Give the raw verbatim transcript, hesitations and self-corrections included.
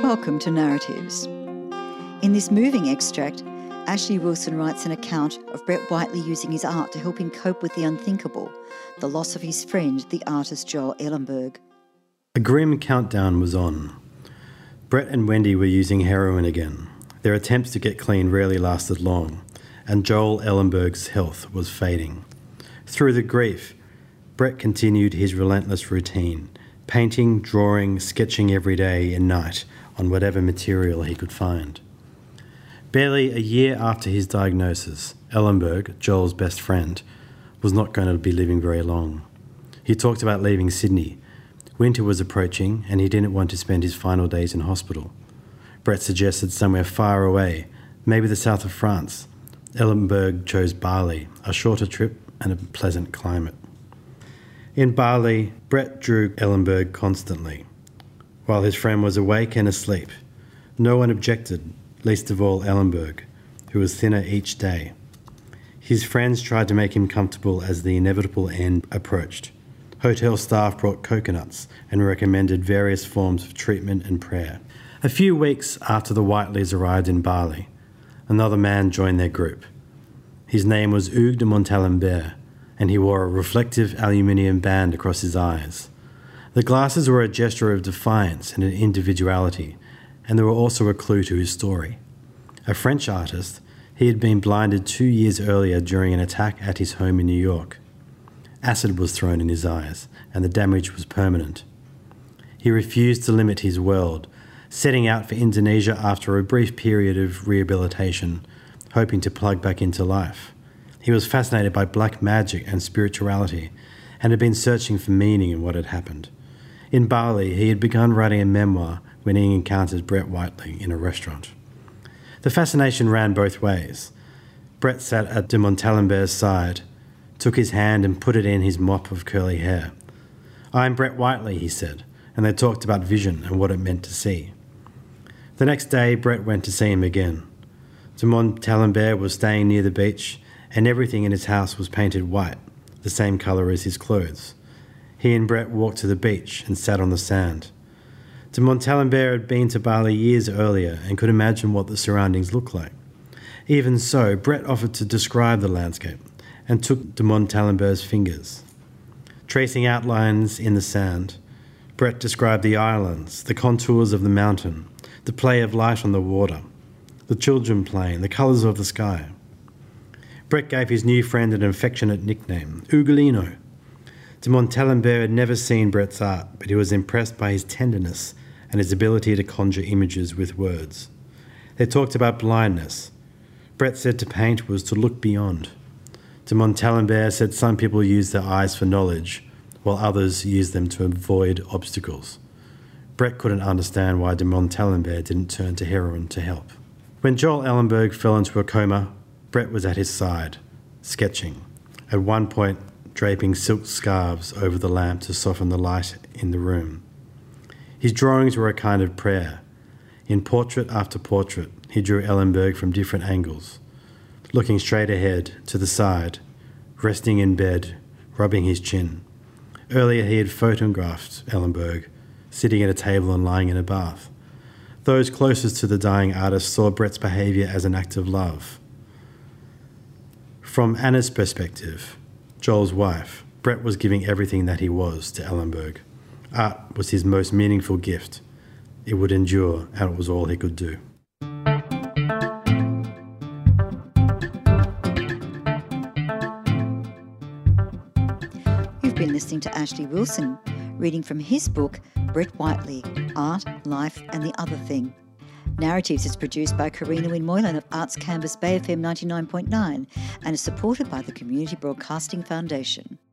Welcome to Narratives. In this moving extract, Ashley Wilson writes an account of Brett Whiteley using his art to help him cope with the unthinkable, the loss of his friend, the artist Joel Ellenberg. A grim countdown was on. Brett and Wendy were using heroin again. Their attempts to get clean rarely lasted long, and Joel Ellenberg's health was fading. Through the grief, Brett continued his relentless routine, painting, drawing, sketching every day and night on whatever material he could find. Barely a year after his diagnosis, Ellenberg, Joel's best friend, was not going to be living very long. He talked about leaving Sydney. Winter was approaching and he didn't want to spend his final days in hospital. Brett suggested somewhere far away, maybe the south of France. Ellenberg chose Bali, a shorter trip and a pleasant climate. In Bali, Brett drew Ellenberg constantly. While his friend was awake and asleep, no one objected, least of all Ellenberg, who was thinner each day. His friends tried to make him comfortable as the inevitable end approached. Hotel staff brought coconuts and recommended various forms of treatment and prayer. A few weeks after the Whiteleys arrived in Bali, another man joined their group. His name was Hugues de Montalembert, and he wore a reflective aluminium band across his eyes. The glasses were a gesture of defiance and individuality, and they were also a clue to his story. A French artist, he had been blinded two years earlier during an attack at his home in New York. Acid was thrown in his eyes, and the damage was permanent. He refused to limit his world, setting out for Indonesia after a brief period of rehabilitation, hoping to plug back into life. He was fascinated by black magic and spirituality, and had been searching for meaning in what had happened. In Bali, he had begun writing a memoir when he encountered Brett Whiteley in a restaurant. The fascination ran both ways. Brett sat at de Montalembert's side, took his hand and put it in his mop of curly hair. "I'm Brett Whiteley," he said, and they talked about vision and what it meant to see. The next day, Brett went to see him again. De Montalembert was staying near the beach, and everything in his house was painted white, the same colour as his clothes. He and Brett walked to the beach and sat on the sand. De Montalembert had been to Bali years earlier and could imagine what the surroundings looked like. Even so, Brett offered to describe the landscape and took de Montalembert's fingers. Tracing outlines in the sand, Brett described the islands, the contours of the mountain, the play of light on the water, the children playing, the colours of the sky. Brett gave his new friend an affectionate nickname, Ugolino. De Montalembert had never seen Brett's art, but he was impressed by his tenderness and his ability to conjure images with words. They talked about blindness. Brett said to paint was to look beyond. De Montalembert said some people use their eyes for knowledge, while others use them to avoid obstacles. Brett couldn't understand why de Montalembert didn't turn to heroin to help. When Joel Ellenberg fell into a coma, Brett was at his side, sketching, at one point draping silk scarves over the lamp to soften the light in the room. His drawings were a kind of prayer. In portrait after portrait, he drew Ellenberg from different angles, looking straight ahead, to the side, resting in bed, rubbing his chin. Earlier he had photographed Ellenberg, sitting at a table and lying in a bath. Those closest to the dying artist saw Brett's behaviour as an act of love. From Anna's perspective, Joel's wife, Brett was giving everything that he was to Ellenberg. Art was his most meaningful gift. It would endure, and it was all he could do. You've been listening to Ashley Wilson, reading from his book, Brett Whiteley, Art, Life and the Other Thing. Narratives is produced by Karina Wynne Moylan of Arts Canvas Bay F M ninety-nine point nine and is supported by the Community Broadcasting Foundation.